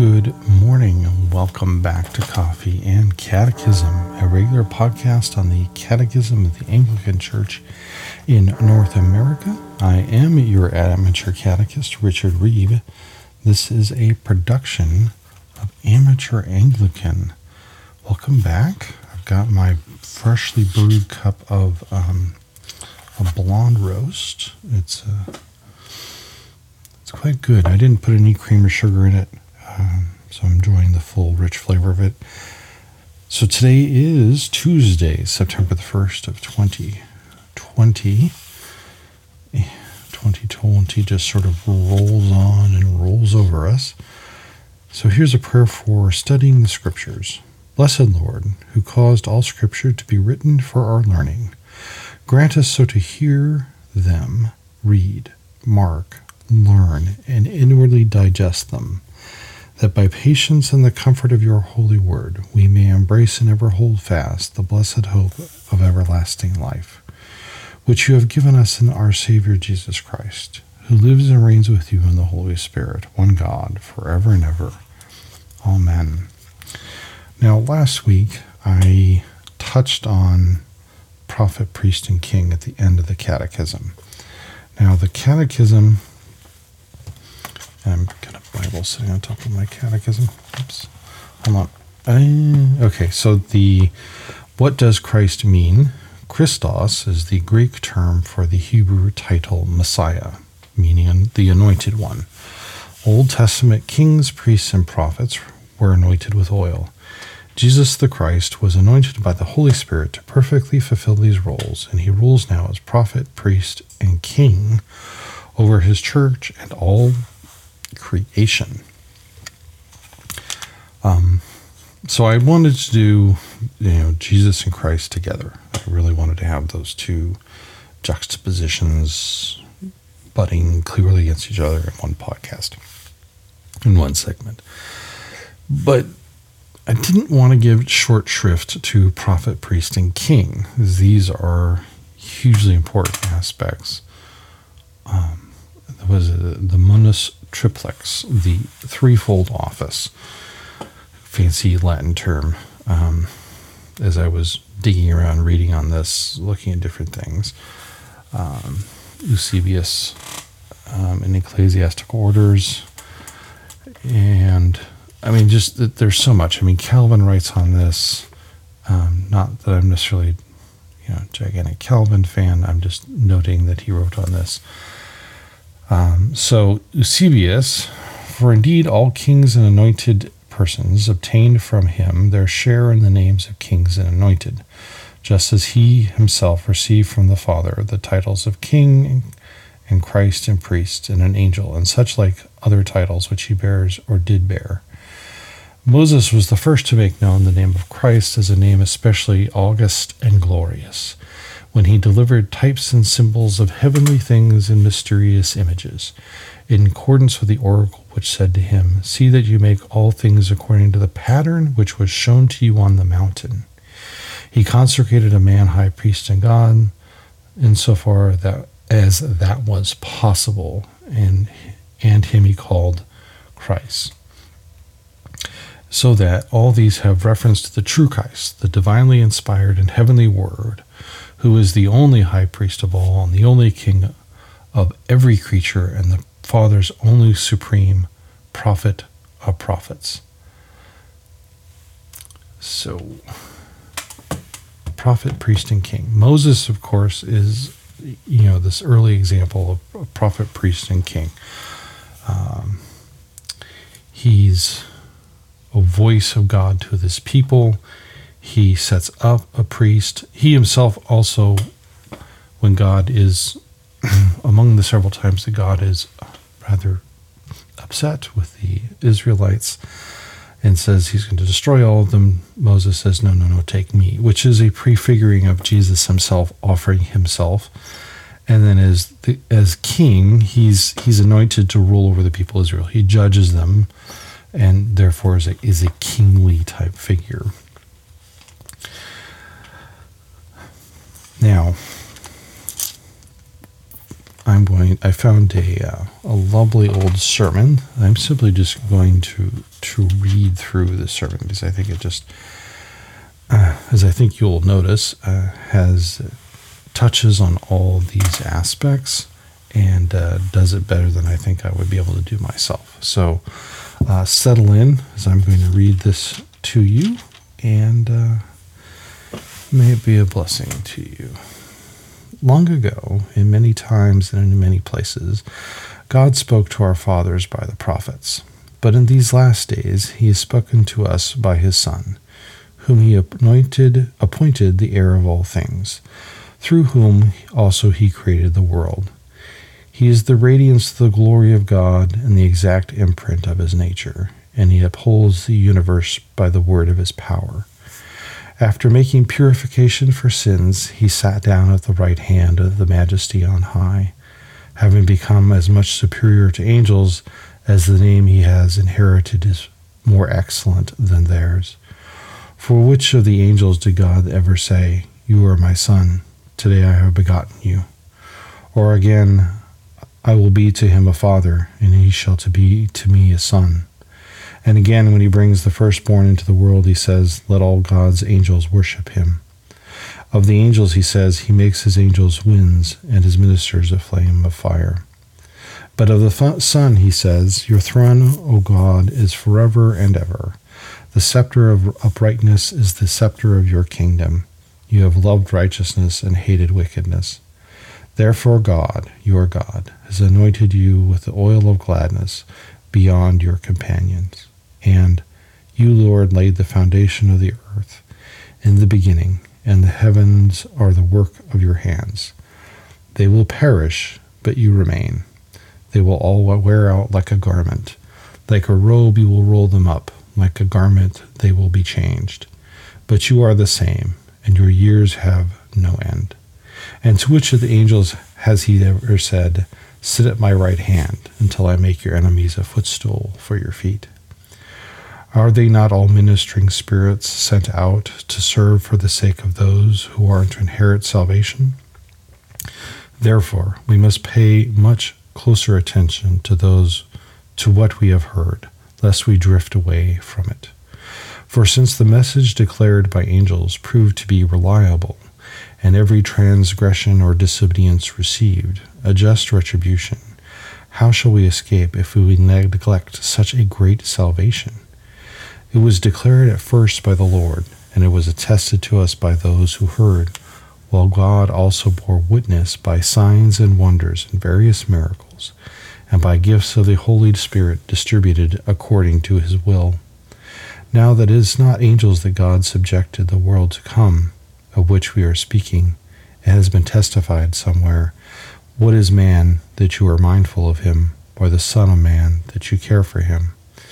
Good morning and welcome back to Coffee and Catechism, a regular podcast on the Catechism of the Anglican Church in North America. I am your amateur catechist, Richard Reeb. This is a production of Amateur Anglican. Welcome back. I've got my freshly brewed cup of a blonde roast. It's quite good. I didn't put any cream or sugar in it. So I'm enjoying the full, rich flavor of it. So today is Tuesday, September the 1st of 2020. 2020 just sort of rolls on and rolls over us. So here's a prayer for studying the Scriptures. Blessed Lord, who caused all Scripture to be written for our learning, grant us so to hear them, read, mark, learn, and inwardly digest them, that by patience and the comfort of your holy word we may embrace and ever hold fast the blessed hope of everlasting life, which you have given us in our Savior Jesus Christ, who lives and reigns with you in the Holy Spirit, one God, forever and ever. Amen. Now, last week I touched on prophet, priest, and king at the end of the Catechism. Now, the Catechism... I'm got a Bible sitting on top of my catechism. Oops. Hold on. Okay, so what does Christ mean? Christos is the Greek term for the Hebrew title Messiah, meaning the anointed one. Old Testament kings, priests, and prophets were anointed with oil. Jesus the Christ was anointed by the Holy Spirit to perfectly fulfill these roles, and he rules now as prophet, priest, and king over his church and all creation. So I wanted to do, Jesus and Christ together. I really wanted to have those two juxtapositions butting clearly against each other in one podcast, in one segment. But I didn't want to give short shrift to prophet, priest, and king. These are hugely important aspects. The munus triplex, the threefold office, fancy Latin term. As I was digging around, reading on this, looking at different things, Eusebius in ecclesiastical orders, and just that there's so much. Calvin writes on this. Not that I'm necessarily, gigantic Calvin fan. I'm just noting that he wrote on this. So Eusebius, for indeed all kings and anointed persons obtained from him their share in the names of kings and anointed, just as he himself received from the Father the titles of king and Christ and priest and an angel, and such like other titles which he bears or did bear. Moses was the first to make known the name of Christ as a name especially august and glorious, when he delivered types and symbols of heavenly things and mysterious images, in accordance with the oracle which said to him, "See that you make all things according to the pattern which was shown to you on the mountain." He consecrated a man high priest in God, insofar as that was possible, and him he called Christ. So that all these have reference to the true Christ, the divinely inspired and heavenly Word, who is the only high priest of all and the only king of every creature and the Father's only supreme prophet of prophets. So, prophet, priest, and king. Moses, of course, is, this early example of prophet, priest, and king. He's a voice of God to this people. He sets up a priest. He himself also, when God is, among the several times that God is rather upset with the Israelites and says he's going to destroy all of them, Moses says, no, take me, which is a prefiguring of Jesus himself offering himself. And then as king, he's anointed to rule over the people of Israel. He judges them and therefore is a kingly type figure. Now, I found a lovely old sermon. I'm simply just going to read through the sermon because I think it just, as I think you'll notice, has touches on all these aspects and does it better than I think I would be able to do myself. So settle in as I'm going to read this to you, and may it be a blessing to you. Long ago, in many times and in many places, God spoke to our fathers by the prophets. But in these last days he has spoken to us by his Son, whom he appointed the heir of all things, through whom also he created the world. He is the radiance of the glory of God and the exact imprint of his nature, and he upholds the universe by the word of his power. After making purification for sins, he sat down at the right hand of the Majesty on high, having become as much superior to angels as the name he has inherited is more excellent than theirs. For which of the angels did God ever say, "You are my son, today I have begotten you"? Or again, "I will be to him a father, and he shall be to me a son"? And again, when he brings the firstborn into the world, he says, "Let all God's angels worship him." Of the angels, he says, "He makes his angels winds and his ministers a flame of fire." But of the Son, he says, "Your throne, O God, is forever and ever. The scepter of uprightness is the scepter of your kingdom. You have loved righteousness and hated wickedness. Therefore God, your God, has anointed you with the oil of gladness beyond your companions. And you, Lord, laid the foundation of the earth in the beginning, and the heavens are the work of your hands. They will perish, but you remain. They will all wear out like a garment. Like a robe you will roll them up. Like a garment they will be changed. But you are the same, and your years have no end. And to which of the angels has he ever said, 'Sit at my right hand until I make your enemies a footstool for your feet'? Are they not all ministering spirits sent out to serve for the sake of those who are to inherit salvation? Therefore, we must pay much closer attention to what we have heard, lest we drift away from it. For since the message declared by angels proved to be reliable, and every transgression or disobedience received a just retribution, how shall we escape if we neglect such a great salvation? It was declared at first by the Lord, and it was attested to us by those who heard, while God also bore witness by signs and wonders and various miracles, and by gifts of the Holy Spirit distributed according to his will. Now that it is not angels that God subjected the world to come, of which we are speaking, it has been testified somewhere, "What is man that you are mindful of him, or the son of man that you care for him?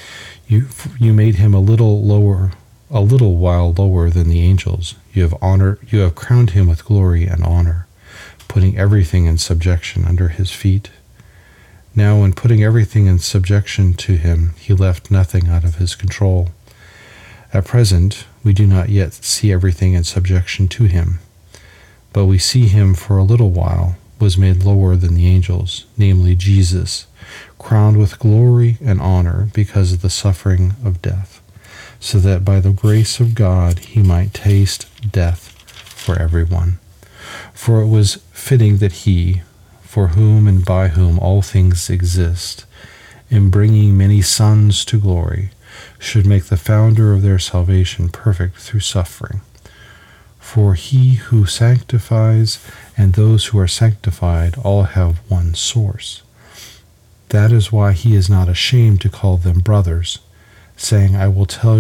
You made him a little while lower than the angels. You have crowned him with glory and honor, putting everything in subjection under his feet. Now, in putting everything in subjection to him, he left nothing out of his control. At present, we do not yet see everything in subjection to him, but we see him for a little while was made lower than the angels, namely Jesus, crowned with glory and honor because of the suffering of death, so that by the grace of God he might taste death for everyone. For it was fitting that he, for whom and by whom all things exist, in bringing many sons to glory, should make the founder of their salvation perfect through suffering. For he who sanctifies and those who are sanctified all have one source. That is why he is not ashamed to call them brothers, saying, I will tell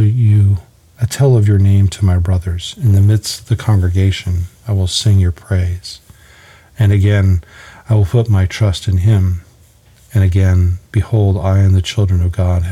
of your name to my brothers. In the midst of the congregation, I will sing your praise. And again, I will put my trust in him. And again, behold, I and the children God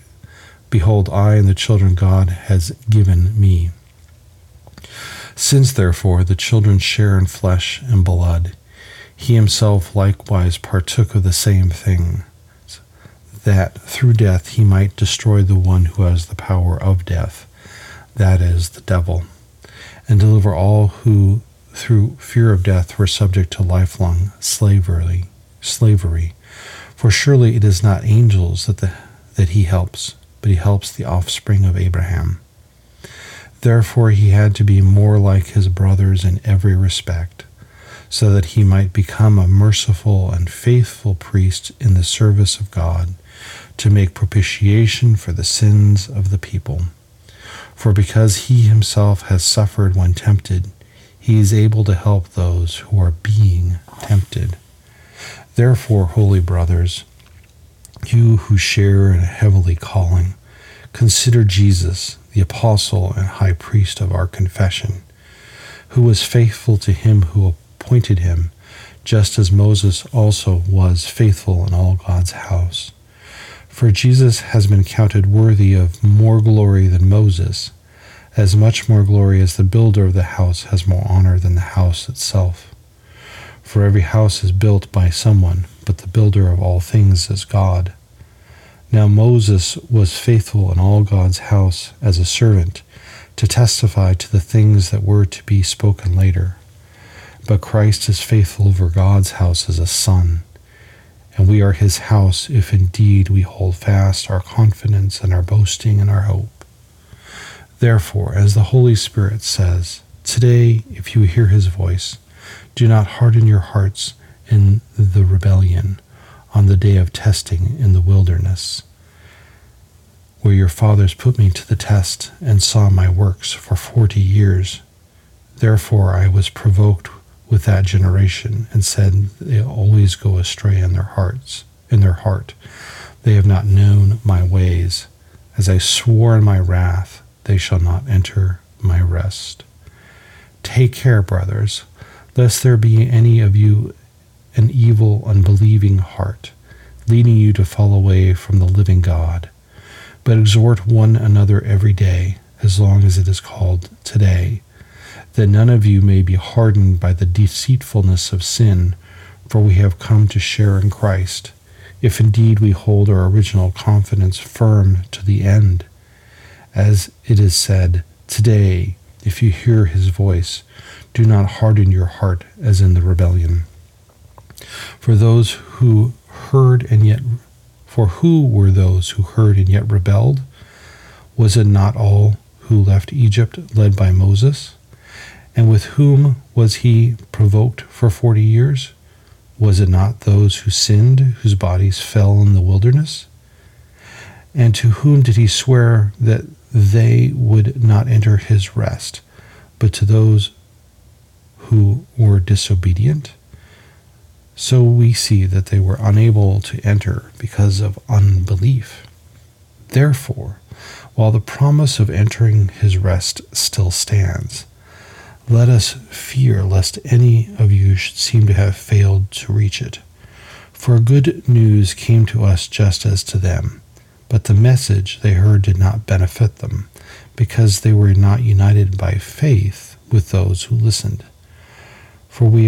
has given me. Since, therefore, the children share in flesh and blood, he himself likewise partook of the same thing, that through death he might destroy the one who has the power of death, that is, the devil, and deliver all who through fear of death were subject to lifelong slavery slavery. For surely it is not angels that he helps, but he helps the offspring of Abraham. Therefore he had to be more like his brothers in every respect, so that he might become a merciful and faithful priest in the service of God, to make propitiation for the sins of the people. For because he himself has suffered when tempted, he is able to help those who are being tempted. Therefore, holy brothers, you who share in a heavenly calling, consider Jesus, the apostle and high priest of our confession, who was faithful to him who appointed him, just as Moses also was faithful in all God's house. For Jesus has been counted worthy of more glory than Moses, as much more glory as the builder of the house has more honor than the house itself. For every house is built by someone, but the builder of all things is God. Now Moses was faithful in all God's house as a servant, to testify to the things that were to be spoken later. But Christ is faithful over God's house as a son, and we are his house if indeed we hold fast our confidence and our boasting and our hope. Therefore, as the Holy Spirit says, today, if you hear his voice, do not harden your hearts in the rebellion on the day of testing in the wilderness, where your fathers put me to the test and saw my works for 40 years. Therefore I was provoked with that generation, and said, they always go astray in their heart. They have not known my ways. As I swore in my wrath, they shall not enter my rest. Take care, brothers, lest there be any of you an evil, unbelieving heart, leading you to fall away from the living God. But exhort one another every day, as long as it is called today, that none of you may be hardened by the deceitfulness of sin, for we have come to share in Christ, if indeed we hold our original confidence firm to the end. As it is said, today, if you hear his voice, do not harden your heart as in the rebellion. For who were those who heard and yet rebelled? Was it not all who left Egypt led by Moses? And with whom was he provoked for 40 years? Was it not those who sinned, whose bodies fell in the wilderness? And to whom did he swear that they would not enter his rest, but to those who were disobedient? So we see that they were unable to enter because of unbelief. Therefore, while the promise of entering his rest still stands, let us fear lest any of you should seem to have failed to reach it. For good news came to us just as to them, but the message they heard did not benefit them, because they were not united by faith with those who listened. For we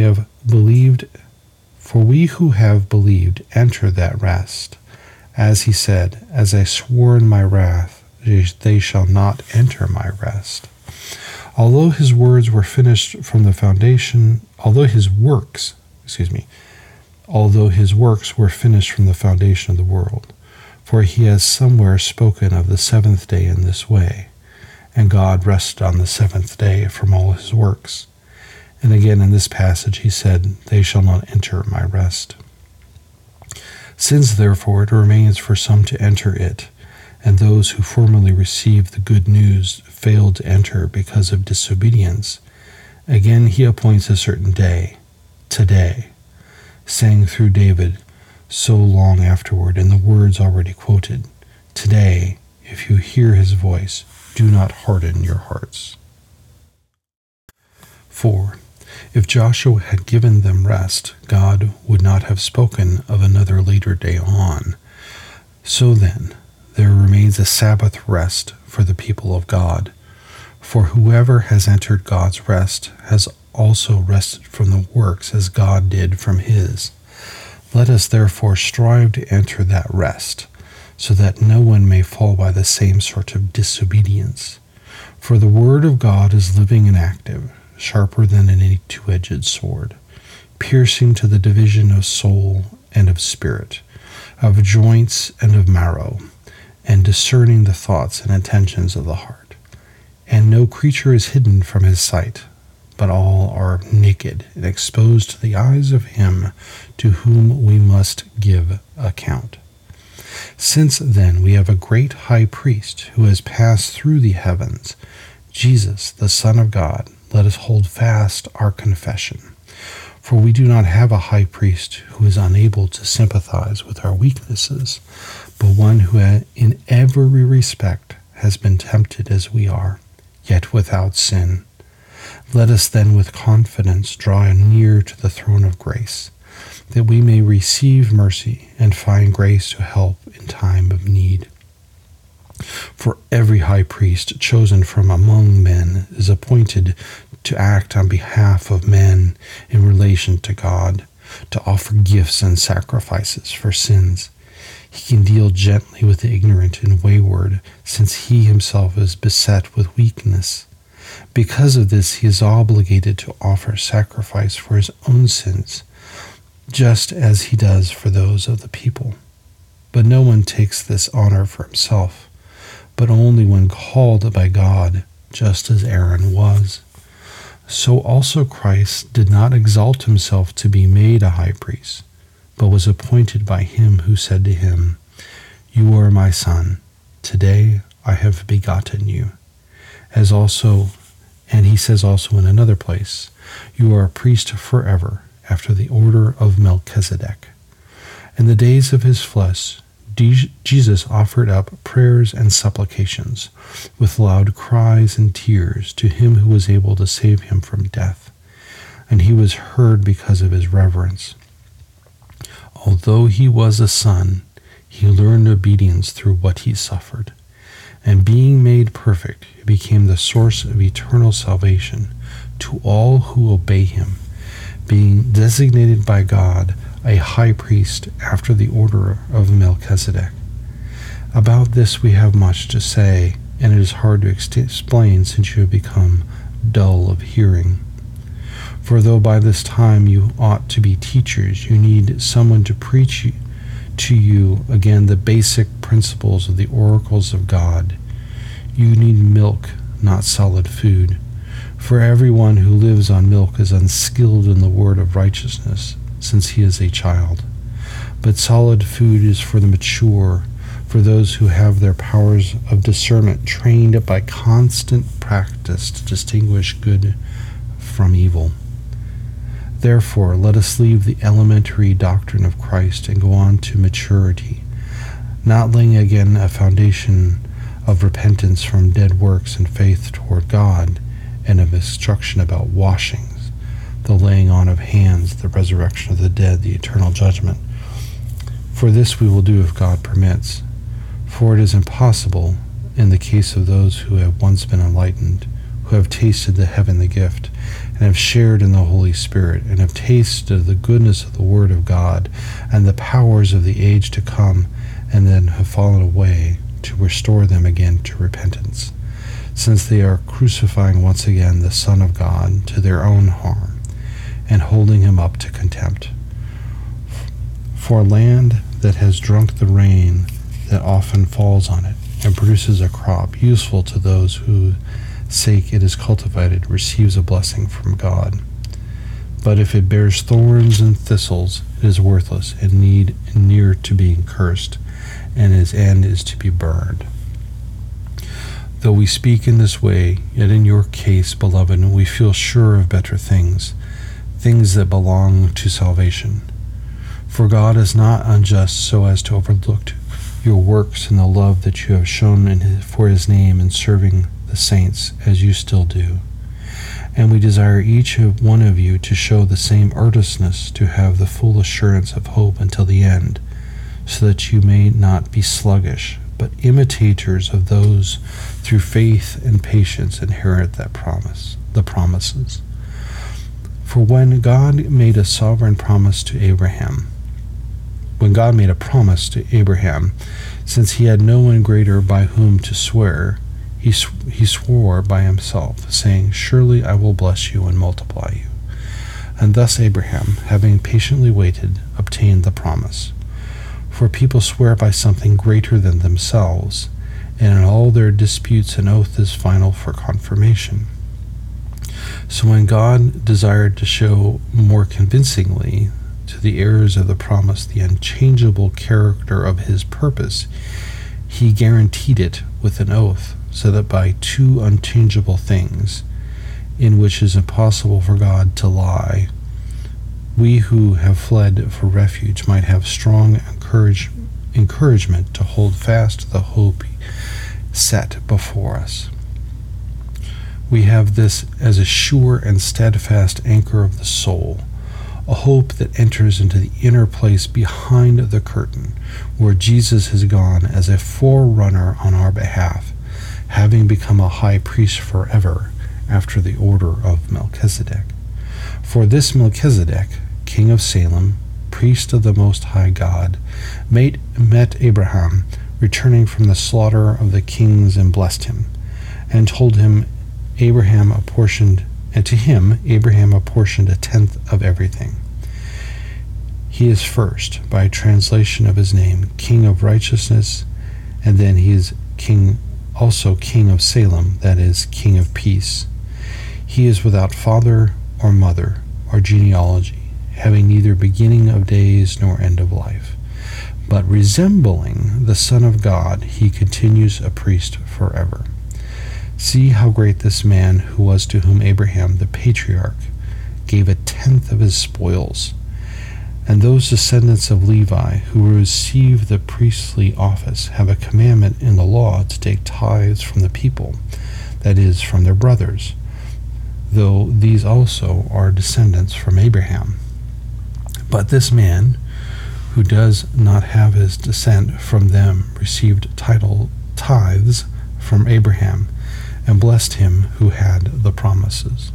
who have believed enter that rest. As he said, as I swore in my wrath, they shall not enter my rest. Although his works were finished from the foundation of the world, for he has somewhere spoken of the seventh day in this way, and God rested on the seventh day from all his works. And again in this passage he said, they shall not enter my rest. Since therefore it remains for some to enter it, and those who formerly received the good news failed to enter because of disobedience, again he appoints a certain day, today, saying through David so long afterward in the words already quoted, today, if you hear his voice, do not harden your hearts. 4. If Joshua had given them rest, God would not have spoken of another later day on. So then, there remains a Sabbath rest for the people of God. For whoever has entered God's rest has also rested from the works as God did from his. Let us therefore strive to enter that rest, so that no one may fall by the same sort of disobedience. For the word of God is living and active, sharper than any two-edged sword, piercing to the division of soul and of spirit, of joints and of marrow, and discerning the thoughts and intentions of the heart. And no creature is hidden from his sight, but all are naked and exposed to the eyes of him to whom we must give account. Since then we have a great high priest who has passed through the heavens, Jesus, the Son of God, let us hold fast our confession. For we do not have a high priest who is unable to sympathize with our weaknesses, but one who in every respect has been tempted as we are, yet without sin. Let us then with confidence draw near to the throne of grace, that we may receive mercy and find grace to help in time of need. For every high priest chosen from among men is appointed to act on behalf of men in relation to God, to offer gifts and sacrifices for sins. He can deal gently with the ignorant and wayward, since he himself is beset with weakness. Because of this, he is obligated to offer sacrifice for his own sins, just as he does for those of the people. But no one takes this honor for himself, but only when called by God, just as Aaron was. So also Christ did not exalt himself to be made a high priest, but was appointed by him who said to him, "You are my son, today I have begotten you." And he says also in another place, "You are a priest forever, after the order of Melchizedek." In the days of his flesh, Jesus offered up prayers and supplications, with loud cries and tears, to him who was able to save him from death. And he was heard because of his reverence. Although he was a son, he learned obedience through what he suffered. And being made perfect, he became the source of eternal salvation to all who obey him, being designated by God a high priest after the order of Melchizedek. About this we have much to say, and it is hard to explain since you have become dull of hearing. For though by this time you ought to be teachers, you need someone to preach to you again the basic principles of the oracles of God. You need milk, not solid food. For everyone who lives on milk is unskilled in the word of righteousness, since he is a child. But solid food is for the mature, for those who have their powers of discernment trained by constant practice to distinguish good from evil. Therefore, let us leave the elementary doctrine of Christ and go on to maturity, not laying again a foundation of repentance from dead works and faith toward God, and of instruction about washings, the laying on of hands, the resurrection of the dead, the eternal judgment. For this we will do if God permits. For it is impossible, in the case of those who have once been enlightened, who have tasted the heavenly gift, and have shared in the Holy Spirit, and have tasted the goodness of the Word of God, and the powers of the age to come, and then have fallen away, to restore them again to repentance, since they are crucifying once again the Son of God to their own harm, and holding him up to contempt. For land that has drunk the rain that often falls on it, and produces a crop useful to those whose sake it is cultivated, receives a blessing from God. But if it bears thorns and thistles, it is worthless and near to being cursed, and its end is to be burned. Though we speak in this way, yet in your case, beloved, we feel sure of better things, things that belong to salvation. For God is not unjust so as to overlook your works and the love that you have shown for his name in serving the saints, as you still do. And we desire each one of you to show the same earnestness, to have the full assurance of hope until the end, so that you may not be sluggish, but imitators of those through faith and patience inherit the promises. For when God made a promise to Abraham, since he had no one greater by whom to swear, he swore by himself, saying, "Surely I will bless you and multiply you." And thus Abraham, having patiently waited, obtained the promise. For people swear by something greater than themselves, and in all their disputes an oath is final for confirmation. So when God desired to show more convincingly to the heirs of the promise the unchangeable character of his purpose, he guaranteed it with an oath, so that by two unchangeable things, in which it is impossible for God to lie, we who have fled for refuge might have strong encouragement to hold fast to the hope set before us. We have this as a sure and steadfast anchor of the soul, a hope that enters into the inner place behind the curtain, where Jesus has gone as a forerunner on our behalf, having become a high priest forever after the order of Melchizedek. For this Melchizedek, king of Salem, priest of the Most High God, met Abraham returning from the slaughter of the kings and blessed him, and told him to him Abraham apportioned a tenth of everything. He is first, by translation of his name, King of Righteousness, and then he is also King of Salem, that is, King of Peace. He is without father or mother or genealogy, having neither beginning of days nor end of life. But resembling the Son of God, he continues a priest forever. See how great this man who was, to whom Abraham the patriarch gave a tenth of his spoils. And those descendants of Levi who receive the priestly office have a commandment in the law to take tithes from the people, that is, from their brothers, though these also are descendants from Abraham. But this man, who does not have his descent from them, received tithes from Abraham, and blessed him who had the promises.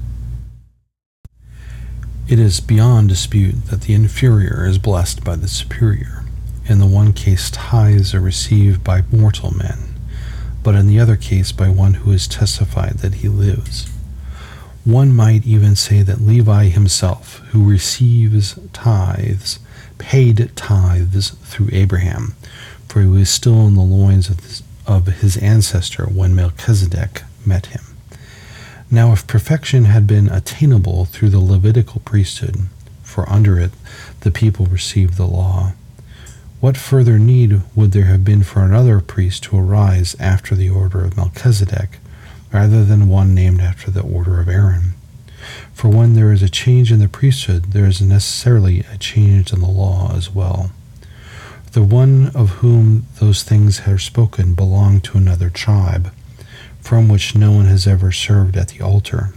It is beyond dispute that the inferior is blessed by the superior. In the one case, tithes are received by mortal men, but in the other case by one who has testified that he lives. One might even say that Levi himself, who receives tithes, paid tithes through Abraham, for he was still in the loins of his ancestor when Melchizedek met him. Now if perfection had been attainable through the Levitical priesthood, for under it the people received the law, what further need would there have been for another priest to arise after the order of Melchizedek, rather than one named after the order of Aaron? For when there is a change in the priesthood, there is necessarily a change in the law as well. The one of whom those things are spoken belonged to another tribe, from which no one has ever served at the altar.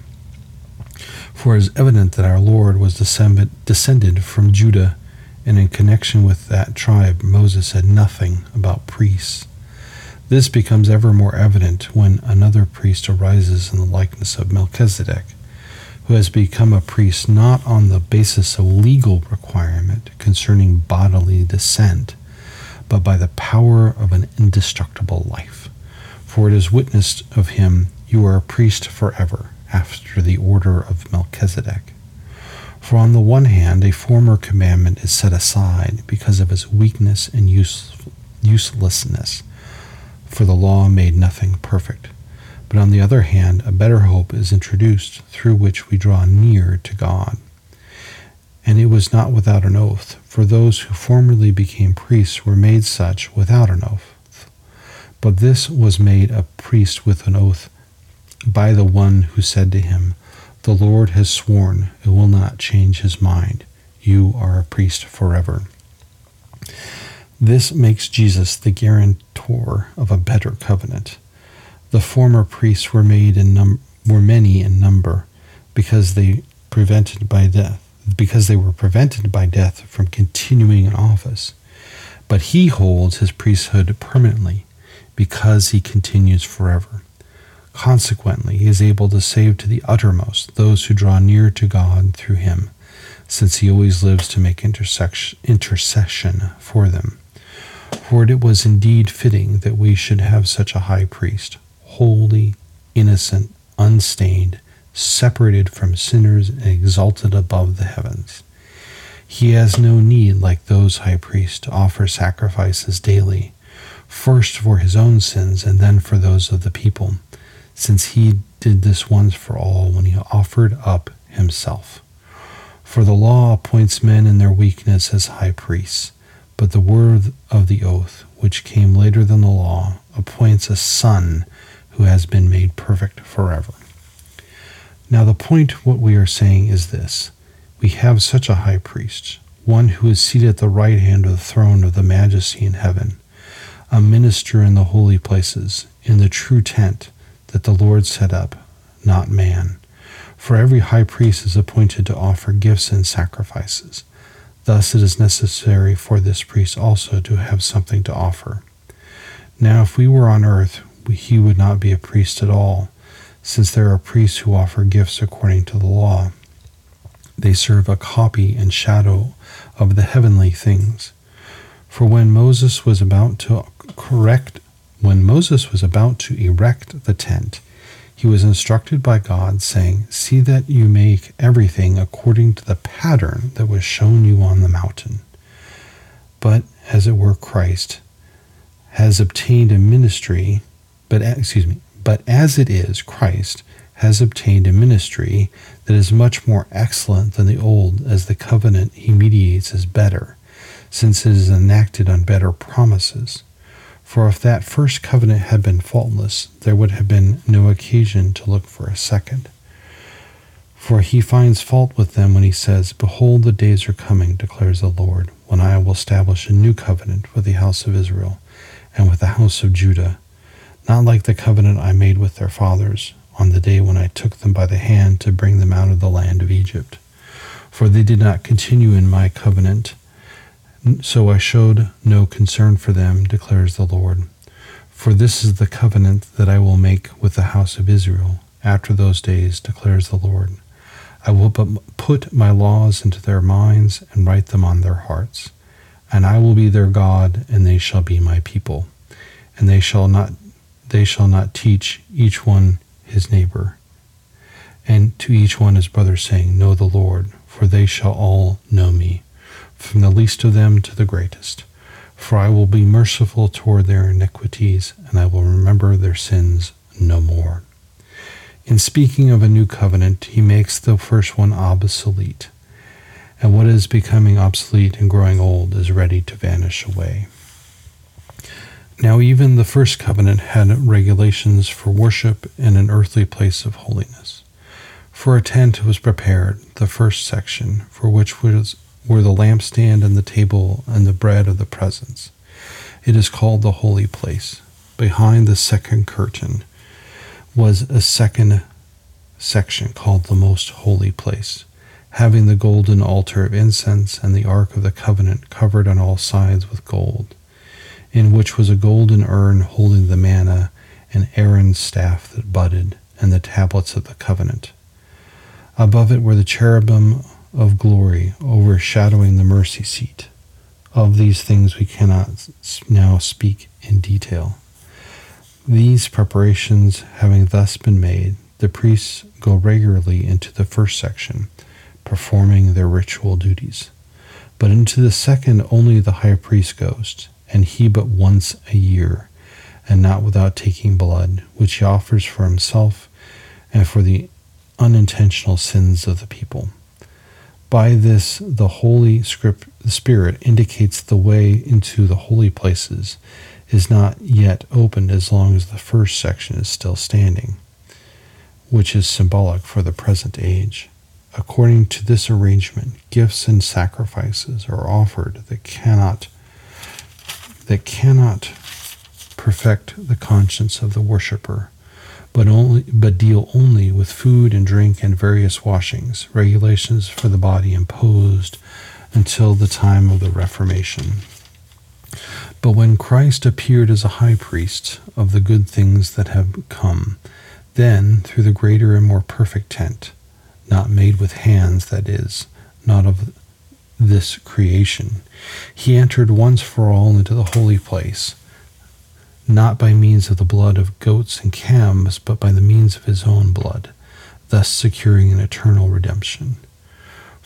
For it is evident that our Lord was descended from Judah, and in connection with that tribe Moses said nothing about priests. This becomes ever more evident when another priest arises in the likeness of Melchizedek, who has become a priest not on the basis of legal requirement concerning bodily descent, but by the power of an indestructible life. For it is witnessed of him, you are a priest forever, after the order of Melchizedek. For on the one hand, a former commandment is set aside because of its weakness and uselessness, for the law made nothing perfect. But on the other hand, a better hope is introduced, through which we draw near to God. And it was not without an oath, for those who formerly became priests were made such without an oath. But this was made a priest with an oath by the one who said to him, the Lord has sworn and will not change his mind. You are a priest forever. This makes Jesus the guarantor of a better covenant. The former priests were many in number, because they were prevented by death from continuing in office. But he holds his priesthood permanently, because he continues forever. Consequently, he is able to save to the uttermost those who draw near to God through him, since he always lives to make intercession for them. For it was indeed fitting that we should have such a high priest, holy, innocent, unstained, separated from sinners, and exalted above the heavens. He has no need, like those high priests, to offer sacrifices daily, first for his own sins and then for those of the people, since he did this once for all when he offered up himself. For the law appoints men in their weakness as high priests, but the word of the oath, which came later than the law, appoints a son who has been made perfect forever. Now the point what we are saying is this: we have such a high priest, one who is seated at the right hand of the throne of the majesty in heaven, a minister in the holy places, in the true tent that the Lord set up, not man. For every high priest is appointed to offer gifts and sacrifices. Thus it is necessary for this priest also to have something to offer. Now if we were on earth, he would not be a priest at all, since there are priests who offer gifts according to the law. They serve a copy and shadow of the heavenly things. For when Moses was about to erect the tent, he was instructed by God, saying, "See that you make everything according to the pattern that was shown you on the mountain." But as it were, Christ has obtained a ministry, but as it is, Christ has obtained a ministry that is much more excellent than the old, as the covenant he mediates is better, since it is enacted on better promises. For if that first covenant had been faultless, there would have been no occasion to look for a second. For he finds fault with them when he says, "Behold, the days are coming, declares the Lord, when I will establish a new covenant with the house of Israel and with the house of Judah, not like the covenant I made with their fathers on the day when I took them by the hand to bring them out of the land of Egypt. For they did not continue in my covenant, so I showed no concern for them, declares the Lord. For this is the covenant that I will make with the house of Israel after those days, declares the Lord. I will put my laws into their minds and write them on their hearts. And I will be their God, and they shall be my people. And they shall not teach each one his neighbor, and to each one his brother, saying, Know the Lord, for they shall all know me, from the least of them to the greatest. For I will be merciful toward their iniquities, and I will remember their sins no more. In speaking of a new covenant, he makes the first one obsolete, and what is becoming obsolete and growing old is ready to vanish away. Now even the first covenant had regulations for worship in an earthly place of holiness. For a tent was prepared, the first section, for which were the lampstand and the table and the bread of the presence. It is called the holy place. Behind the second curtain was a second section called the most holy place, having the golden altar of incense and the ark of the covenant covered on all sides with gold, in which was a golden urn holding the manna and Aaron's staff that budded and the tablets of the covenant. Above it were the cherubim of glory overshadowing the mercy seat. Of these things we cannot now speak in detail. These preparations having thus been made, the priests go regularly into the first section, performing their ritual duties. But into the second only the high priest goes, and he but once a year, and not without taking blood, which he offers for himself and for the unintentional sins of the people. By this the Holy Spirit indicates the way into the holy places is not yet opened as long as the first section is still standing, which is symbolic for the present age. According to this arrangement, gifts and sacrifices are offered that cannot perfect the conscience of the worshipper, but deal only with food and drink and various washings, regulations for the body imposed until the time of the Reformation. But when Christ appeared as a high priest of the good things that have come, then, through the greater and more perfect tent, not made with hands, that is, not of this creation, he entered once for all into the holy place, not by means of the blood of goats and calves, but by the means of his own blood, thus securing an eternal redemption.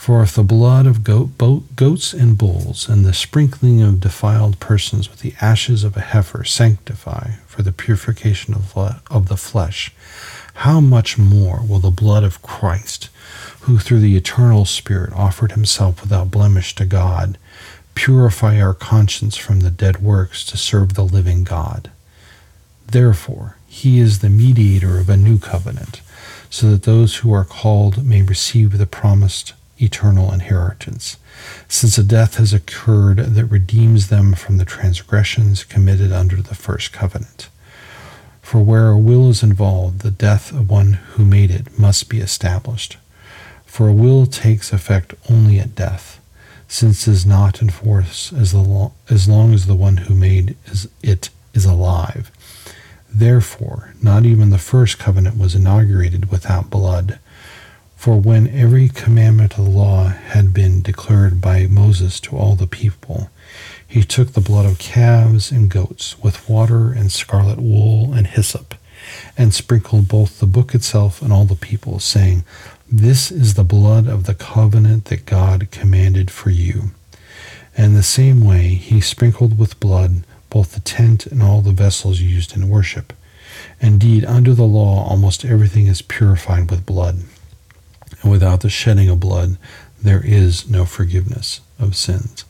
For if the blood of goats and bulls and the sprinkling of defiled persons with the ashes of a heifer sanctify for the purification of the flesh, how much more will the blood of Christ, who through the eternal Spirit offered himself without blemish to God, purify our conscience from the dead works to serve the living God? Therefore, he is the mediator of a new covenant, so that those who are called may receive the promised eternal inheritance, since a death has occurred that redeems them from the transgressions committed under the first covenant. For where a will is involved, the death of one who made it must be established. For a will takes effect only at death, since it is not in force as long as the one who made it is alive. Therefore, not even the first covenant was inaugurated without blood. For when every commandment of the law had been declared by Moses to all the people, he took the blood of calves and goats with water and scarlet wool and hyssop, and sprinkled both the book itself and all the people, saying, "This is the blood of the covenant that God commanded for you." And in the same way he sprinkled with blood both the tent and all the vessels used in worship. Indeed, under the law almost everything is purified with blood, and without the shedding of blood there is no forgiveness of sins.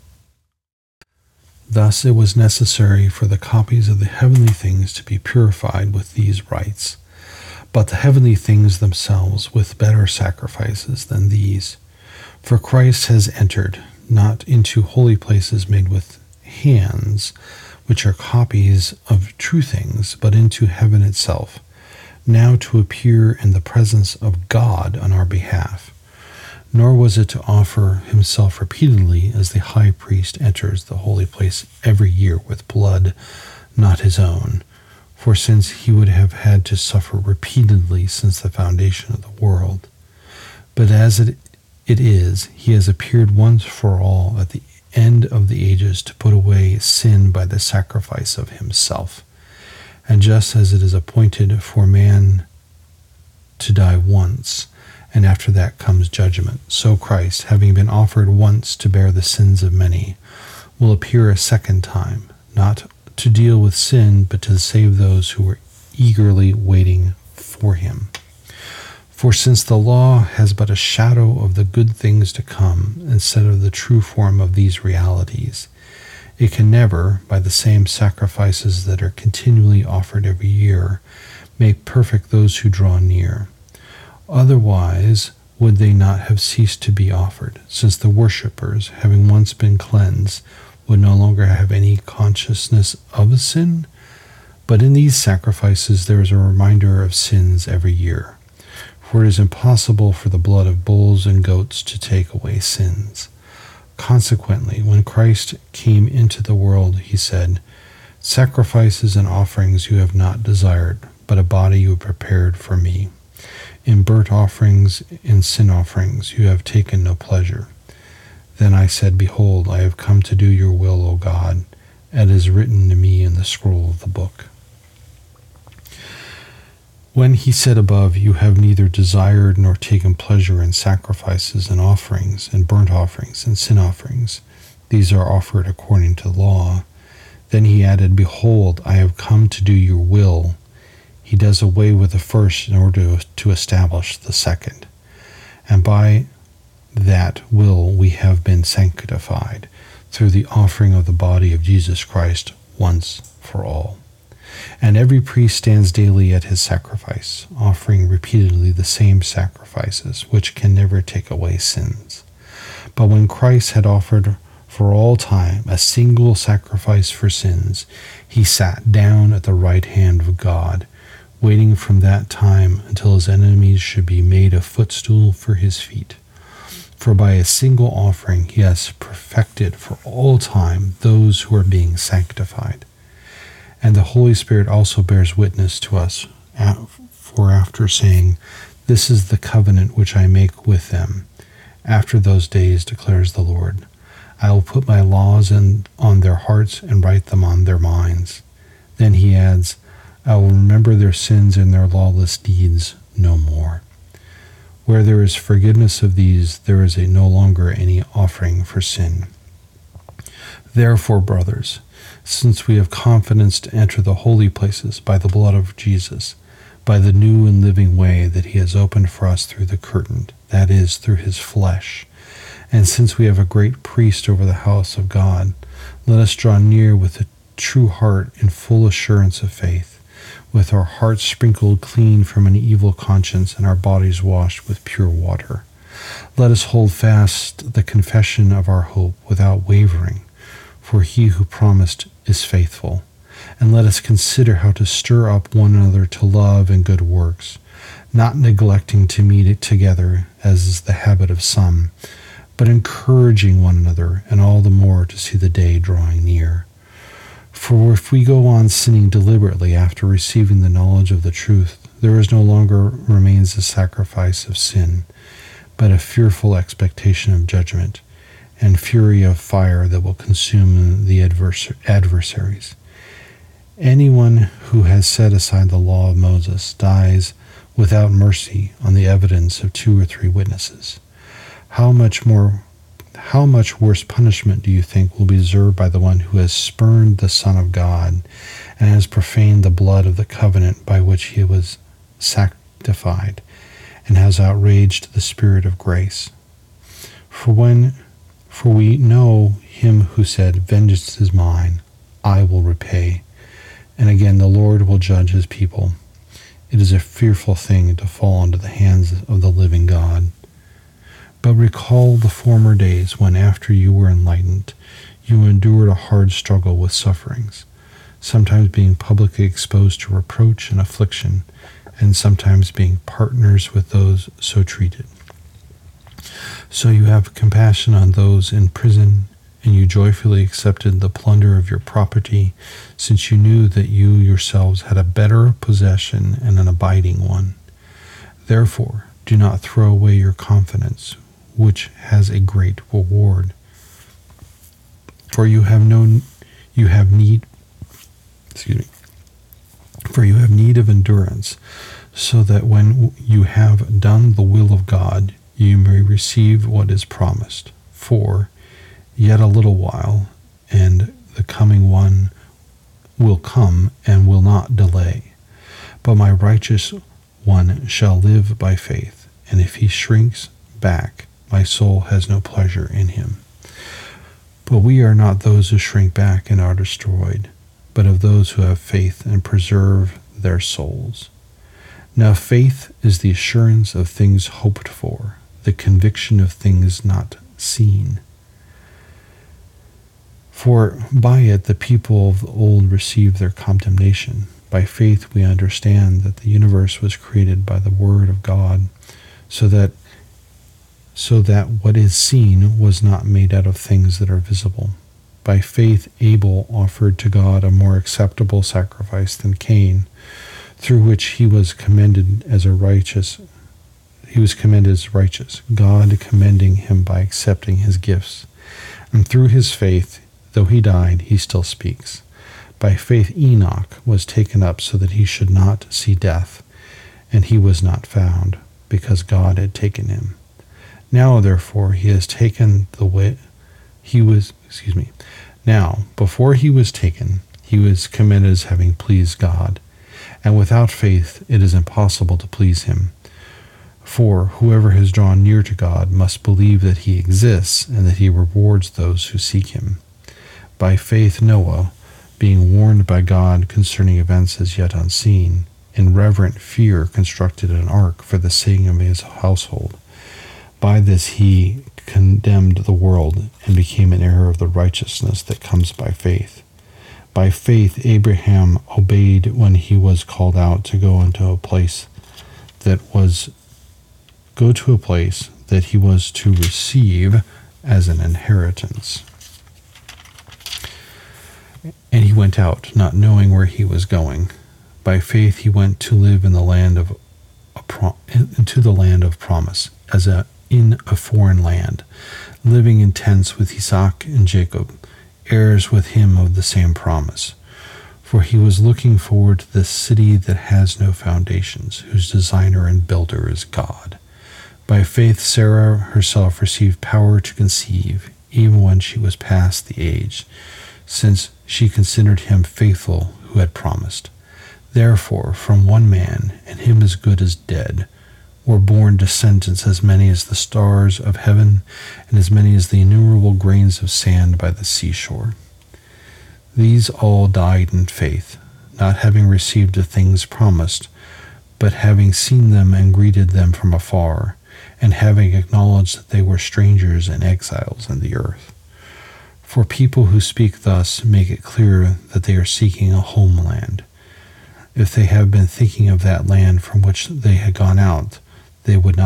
Thus it was necessary for the copies of the heavenly things to be purified with these rites, but the heavenly things themselves with better sacrifices than these. For Christ has entered, not into holy places made with hands, which are copies of true things, but into heaven itself, now to appear in the presence of God on our behalf. Nor was it to offer himself repeatedly, as the high priest enters the holy place every year with blood not his own, for since he would have had to suffer repeatedly since the foundation of the world. But as it is, he has appeared once for all at the end of the ages to put away sin by the sacrifice of himself. And just as it is appointed for man to die once, and after that comes judgment, so Christ, having been offered once to bear the sins of many, will appear a second time, not to deal with sin, but to save those who are eagerly waiting for him. For since the law has but a shadow of the good things to come, instead of the true form of these realities, it can never, by the same sacrifices that are continually offered every year, make perfect those who draw near. Otherwise would they not have ceased to be offered, since the worshippers, having once been cleansed, would no longer have any consciousness of sin? But in these sacrifices there is a reminder of sins every year. For it is impossible for the blood of bulls and goats to take away sins. Consequently, when Christ came into the world, he said, "Sacrifices and offerings you have not desired, but a body you have prepared for me. In burnt offerings and sin offerings you have taken no pleasure." Then I said, "Behold, I have come to do your will, O God, as is written to me in the scroll of the book." When he said above, "You have neither desired nor taken pleasure in sacrifices and offerings and burnt offerings and sin offerings, these are offered according to the law," then he added, "Behold, I have come to do your will." He does away with the first in order to establish the second. And by that will we have been sanctified through the offering of the body of Jesus Christ once for all. And every priest stands daily at his sacrifice, offering repeatedly the same sacrifices, which can never take away sins. But when Christ had offered for all time a single sacrifice for sins, he sat down at the right hand of God, waiting from that time until his enemies should be made a footstool for his feet. For by a single offering he has perfected for all time those who are being sanctified. And the Holy Spirit also bears witness to us, for after saying, "This is the covenant which I make with them. After those days, declares the Lord, I will put my laws on their hearts and write them on their minds." Then he adds, "I will remember their sins and their lawless deeds no more." Where there is forgiveness of these, there is no longer any offering for sin. Therefore, brothers, since we have confidence to enter the holy places by the blood of Jesus, by the new and living way that he has opened for us through the curtain, that is, through his flesh, and since we have a great priest over the house of God, let us draw near with a true heart in full assurance of faith, with our hearts sprinkled clean from an evil conscience and our bodies washed with pure water. Let us hold fast the confession of our hope without wavering, for he who promised is faithful. And let us consider how to stir up one another to love and good works, not neglecting to meet together, as is the habit of some, but encouraging one another, and all the more to see the day drawing near. For if we go on sinning deliberately after receiving the knowledge of the truth, there is no longer remains the sacrifice of sin, but a fearful expectation of judgment, and fury of fire that will consume the adversaries. Anyone who has set aside the law of Moses dies without mercy on the evidence of 2 or 3 witnesses. How much worse punishment do you think will be deserved by the one who has spurned the Son of God and has profaned the blood of the covenant by which he was sanctified, and has outraged the Spirit of grace? For we know him who said, "Vengeance is mine, I will repay." And again, the Lord will judge his people. It is a fearful thing to fall into the hands of the living God. But recall the former days when, after you were enlightened, you endured a hard struggle with sufferings, sometimes being publicly exposed to reproach and affliction, and sometimes being partners with those so treated. So you have compassion on those in prison, and you joyfully accepted the plunder of your property, since you knew that you yourselves had a better possession and an abiding one. Therefore, do not throw away your confidence, which has a great reward. For you have need of endurance, so that when you have done the will of God, you may receive what is promised. For yet a little while, and the coming one will come and will not delay. But my righteous one shall live by faith, and if he shrinks back, my soul has no pleasure in him. But we are not those who shrink back and are destroyed, but of those who have faith and preserve their souls. Now faith is the assurance of things hoped for, the conviction of things not seen. For by it the people of old received their condemnation. By faith we understand that the universe was created by the word of God, so that what is seen was not made out of things that are visible. By faith Abel offered to God a more acceptable sacrifice than Cain, through which he was commended as righteous, God commending him by accepting his gifts. And through his faith, though he died, he still speaks. By faith Enoch was taken up so that he should not see death, and he was not found, because God had taken him. Now, therefore, Now, before he was taken, he was commended as having pleased God. And without faith it is impossible to please him. For whoever has drawn near to God must believe that he exists, and that he rewards those who seek him. By faith Noah, being warned by God concerning events as yet unseen, in reverent fear constructed an ark for the saving of his household. By this he condemned the world, and became an heir of the righteousness that comes by faith. By faith Abraham obeyed when he was called out to go to a place that he was to receive as an inheritance. And he went out, not knowing where he was going. By faith he went to live in the land of promise, in a foreign land, living in tents with Isaac and Jacob, heirs with him of the same promise. For he was looking forward to the city that has no foundations, whose designer and builder is God. By faith, Sarah herself received power to conceive, even when she was past the age, since she considered him faithful who had promised. Therefore, from one man, and him as good as dead, were born descendants as many as the stars of heaven, and as many as the innumerable grains of sand by the seashore. These all died in faith, not having received the things promised, but having seen them and greeted them from afar, and having acknowledged that they were strangers and exiles in the earth. For people who speak thus make it clear that they are seeking a homeland. If they had been thinking of that land from which they had gone out, they would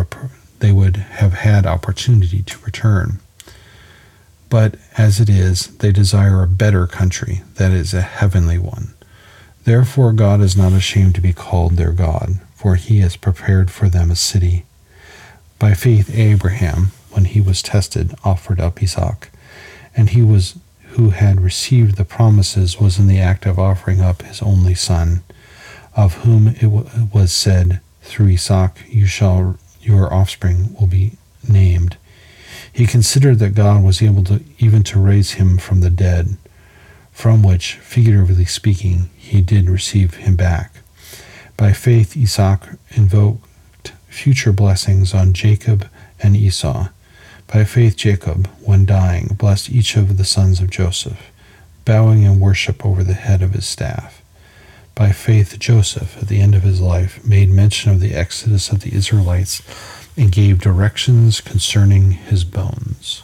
have had opportunity to return. But as it is, they desire a better country, that is, a heavenly one. Therefore God is not ashamed to be called their God, for he has prepared for them a city. By faith Abraham, when he was tested, offered up Isaac, and who had received the promises was in the act of offering up his only son, of whom it was said, through Isaac your offspring will be named. He considered that God was able to raise him from the dead, from which, figuratively speaking, he did receive him back. By faith Isaac invoked future blessings on Jacob and Esau. By faith Jacob, when dying, blessed each of the sons of Joseph, bowing in worship over the head of his staff. By faith Joseph, at the end of his life, made mention of the exodus of the Israelites and gave directions concerning his bones.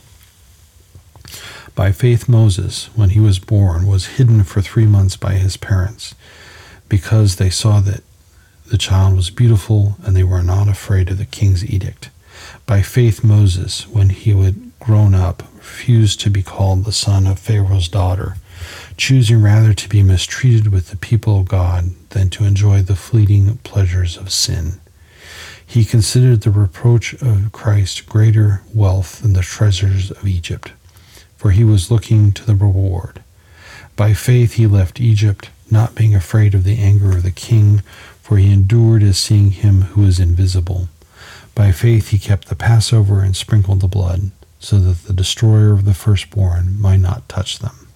By faith Moses, when he was born, was hidden for 3 months by his parents, because they saw that the child was beautiful, and they were not afraid of the king's edict. By faith Moses, when he had grown up, refused to be called the son of Pharaoh's daughter, choosing rather to be mistreated with the people of God than to enjoy the fleeting pleasures of sin. He considered the reproach of Christ greater wealth than the treasures of Egypt, for he was looking to the reward. By faith he left Egypt, not being afraid of the anger of the king, for he endured as seeing him who is invisible. By faith he kept the Passover and sprinkled the blood, so that the destroyer of the firstborn might not touch them.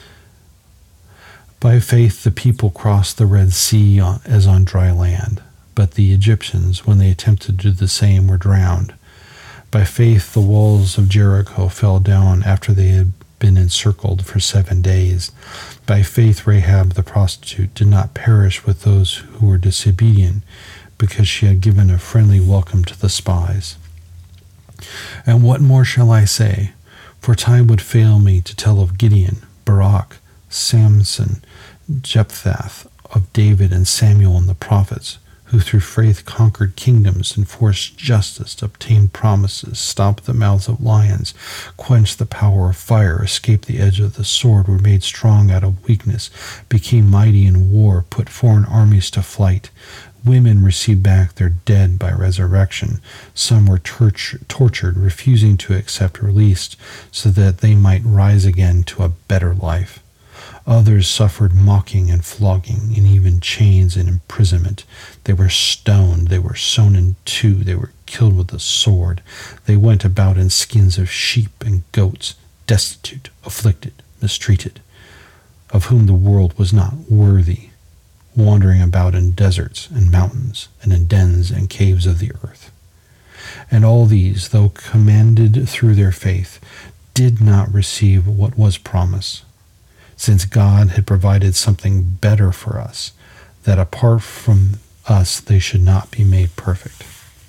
By faith the people crossed the Red Sea as on dry land, but the Egyptians, when they attempted to do the same, were drowned. By faith the walls of Jericho fell down after they had been encircled for 7 days. By faith Rahab the prostitute did not perish with those who were disobedient, because she had given a friendly welcome to the spies. And what more shall I say? For time would fail me to tell of Gideon, Barak, Samson, Jephthah, of David and Samuel and the prophets, who through faith conquered kingdoms, enforced justice, obtained promises, stopped the mouths of lions, quenched the power of fire, escaped the edge of the sword, were made strong out of weakness, became mighty in war, put foreign armies to flight. Women received back their dead by resurrection. Some were tortured, refusing to accept release, so that they might rise again to a better life. Others suffered mocking and flogging, and even chains and imprisonment. They were stoned, they were sawn in two, they were killed with the sword. They went about in skins of sheep and goats, destitute, afflicted, mistreated, of whom the world was not worthy, wandering about in deserts and mountains, and in dens and caves of the earth. And all these, though commended through their faith, did not receive what was promised, since God had provided something better for us, that apart from us they should not be made perfect.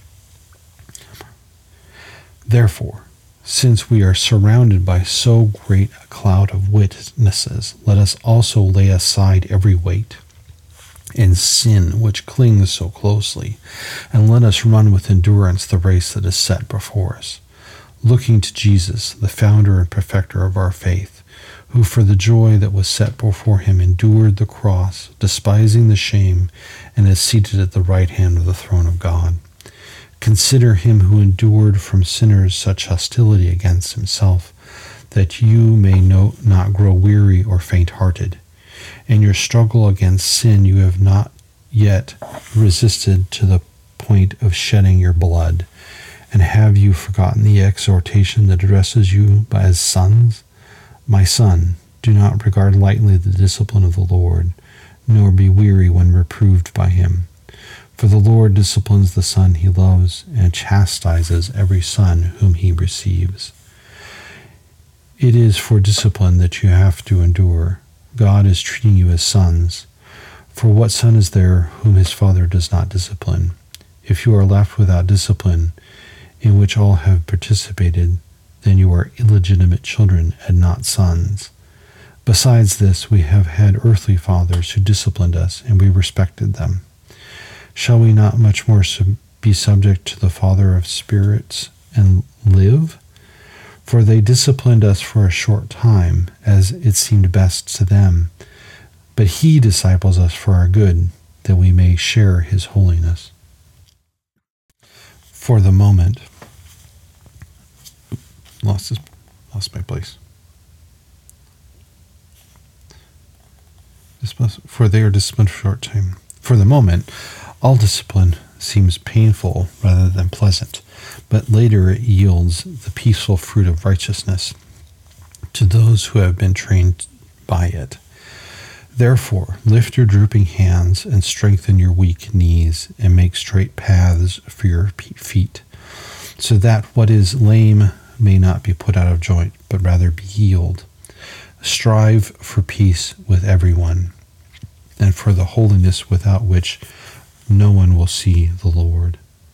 Therefore, since we are surrounded by so great a cloud of witnesses, let us also lay aside every weight and sin which clings so closely, and let us run with endurance the race that is set before us, looking to Jesus, the founder and perfecter of our faith, who for the joy that was set before him endured the cross, despising the shame, and is seated at the right hand of the throne of God. Consider him who endured from sinners such hostility against himself, that you may not grow weary or faint-hearted. In your struggle against sin you have not yet resisted to the point of shedding your blood. And have you forgotten the exhortation that addresses you as sons? My son, do not regard lightly the discipline of the Lord, nor be weary when reproved by him. For the Lord disciplines the son he loves, and chastises every son whom he receives. It is for discipline that you have to endure. God is treating you as sons. For what son is there whom his father does not discipline? If you are left without discipline, in which all have participated, then you are illegitimate children and not sons. Besides this, we have had earthly fathers who disciplined us, and we respected them. Shall we not much more be subject to the Father of spirits and live? For they disciplined us for a short time, as it seemed best to them. But he disciples us for our good, that we may share his holiness. For the moment, lost my place. For they are disciplined for a short time. For the moment, all discipline seems painful rather than pleasant, but later it yields the peaceful fruit of righteousness to those who have been trained by it. Therefore, lift your drooping hands and strengthen your weak knees, and make straight paths for your feet, so that what is lame may not be put out of joint, but rather be healed. Strive for peace with everyone, and for the holiness without which no one will see the Lord.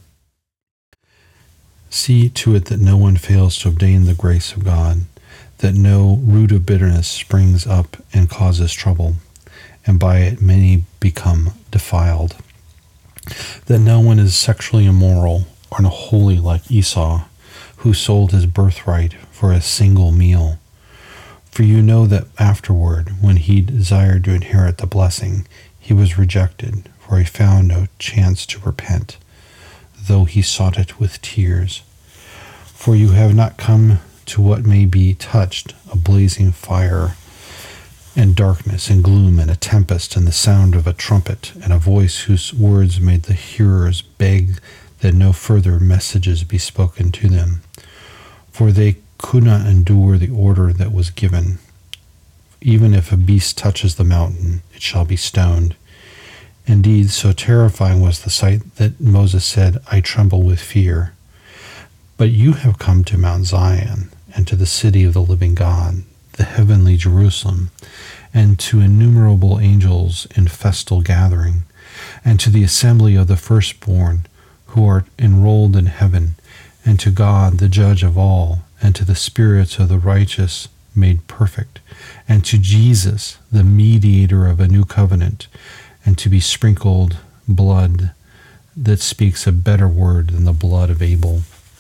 See to it that no one fails to obtain the grace of God, that no root of bitterness springs up and causes trouble, and by it many become defiled. That no one is sexually immoral or unholy like Esau, who sold his birthright for a single meal. For you know that afterward, when he desired to inherit the blessing, he was rejected, for he found no chance to repent, though he sought it with tears. For you have not come to what may be touched, a blazing fire, and darkness, and gloom, and a tempest, and the sound of a trumpet, and a voice whose words made the hearers beg that no further messages be spoken to them. For they could not endure the order that was given. Even if a beast touches the mountain, it shall be stoned. Indeed, so terrifying was the sight that Moses said, I tremble with fear. But you have come to Mount Zion, and to the city of the living God, the heavenly Jerusalem, and to innumerable angels in festal gathering, and to the assembly of the firstborn who are enrolled in heaven, and to God, the judge of all, and to the spirits of the righteous made perfect, and to Jesus, the mediator of a new covenant, and to be sprinkled blood that speaks a better word than the blood of Abel.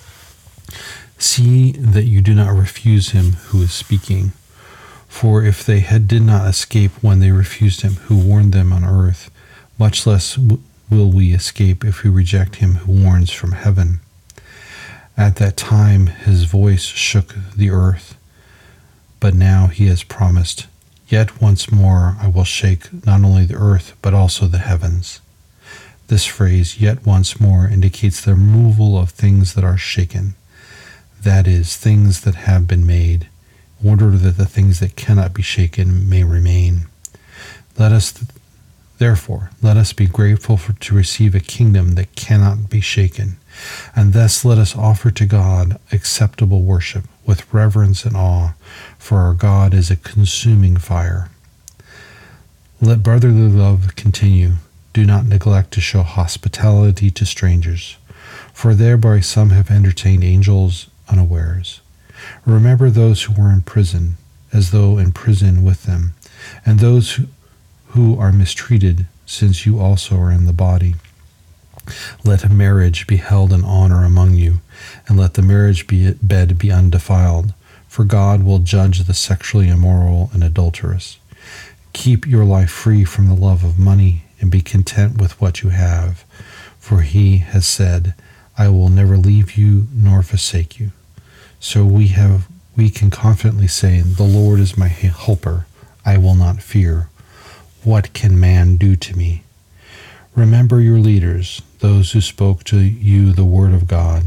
See that you do not refuse him who is speaking. For if they did not escape when they refused him who warned them on earth, much less will we escape if we reject him who warns from heaven. At that time his voice shook the earth, but now he has promised, Yet once more I will shake not only the earth, but also the heavens. This phrase, yet once more, indicates the removal of things that are shaken, that is, things that have been made, in order that the things that cannot be shaken may remain. Therefore, let us be grateful to receive a kingdom that cannot be shaken, and thus let us offer to God acceptable worship with reverence and awe, for our God is a consuming fire. Let brotherly love continue. Do not neglect to show hospitality to strangers, for thereby some have entertained angels unawares. Remember those who were in prison, as though in prison with them, and those who are mistreated, since you also are in the body. Let a marriage be held in honor among you, and let the marriage bed be undefiled, for God will judge the sexually immoral and adulterous. Keep your life free from the love of money, and be content with what you have, for he has said, I will never leave you nor forsake you. So we can confidently say, the Lord is my helper, I will not fear. What can man do to me? Remember your leaders, those who spoke to you the word of God.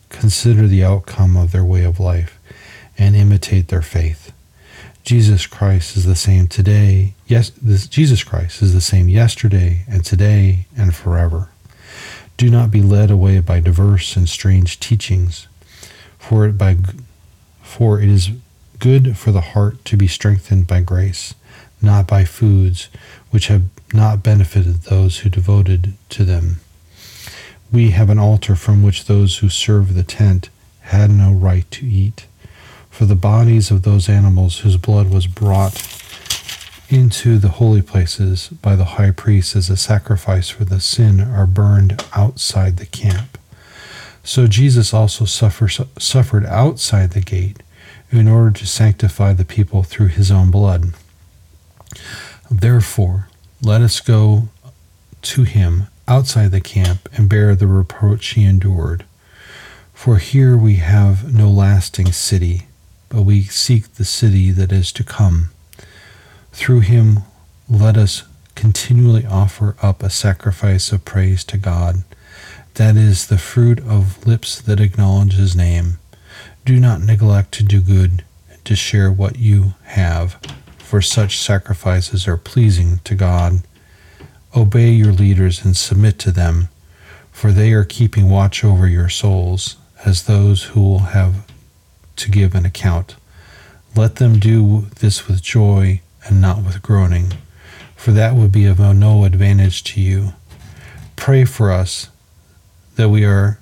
consider the outcome of their way of life, and imitate their faith. Jesus Christ is the same today. Yes, Jesus Christ is the same yesterday and today and forever. Do not be led away by diverse and strange teachings, for it is good for the heart to be strengthened by grace, not by foods which have not benefited those who devoted to them. We have an altar from which those who serve the tent had no right to eat, for the bodies of those animals whose blood was brought into the holy places by the high priest as a sacrifice for the sin are burned outside the camp. So Jesus also suffered outside the gate in order to sanctify the people through his own blood. Therefore, let us go to him outside the camp and bear the reproach he endured. For here we have no lasting city, but we seek the city that is to come. Through him, let us continually offer up a sacrifice of praise to God. That is the fruit of lips that acknowledge his name. Do not neglect to do good, to share what you have, for such sacrifices are pleasing to God. Obey your leaders and submit to them, for they are keeping watch over your souls, as those who will have to give an account. Let them do this with joy and not with groaning, for that would be of no advantage to you. Pray for us, for we are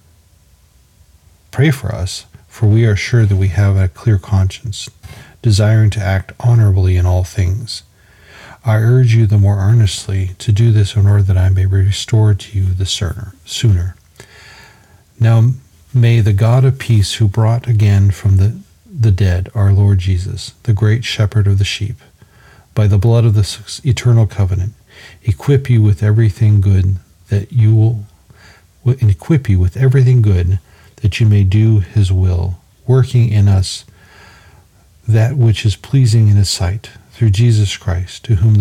sure that we have a clear conscience, desiring to act honorably in all things. I urge you the more earnestly to do this in order that I may be restored to you the sooner. Now may the God of peace, who brought again from the dead our Lord Jesus, the great shepherd of the sheep, by the blood of the eternal covenant, equip you with everything good that you may do his will, working in us that which is pleasing in his sight, through Jesus Christ, to whom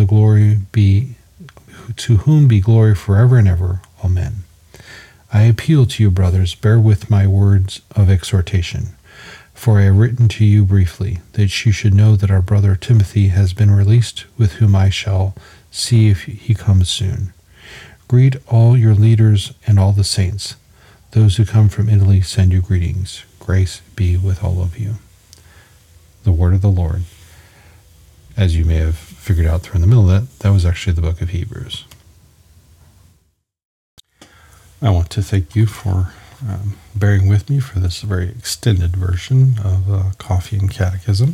be glory forever and ever. Amen. I appeal to you, brothers, bear with my words of exhortation, for I have written to you briefly, that you should know that our brother Timothy has been released, with whom I shall see if he comes soon. Greet all your leaders and all the saints. Those who come from Italy send you greetings. Grace be with all of you. The word of the Lord. As you may have figured out through in the middle of that was actually the book of Hebrews. I want to thank you for bearing with me for this very extended version of Coffee and Catechism.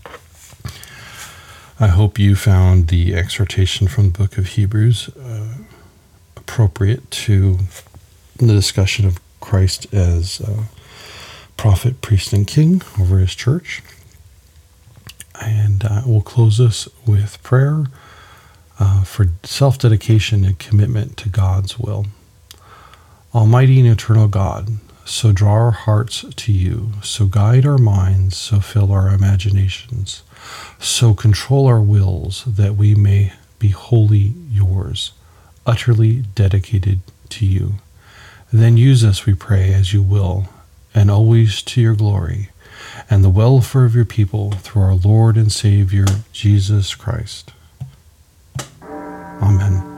I hope you found the exhortation from the book of Hebrews appropriate to the discussion of Christ as prophet, priest, and king over his church. And we'll close this with prayer for self-dedication and commitment to God's will. Almighty and eternal God, so draw our hearts to you, so guide our minds, so fill our imaginations, so control our wills that we may be wholly yours, utterly dedicated to you. Then use us, we pray, as you will, and always to your glory, and the welfare of your people, through our Lord and Savior, Jesus Christ. Amen.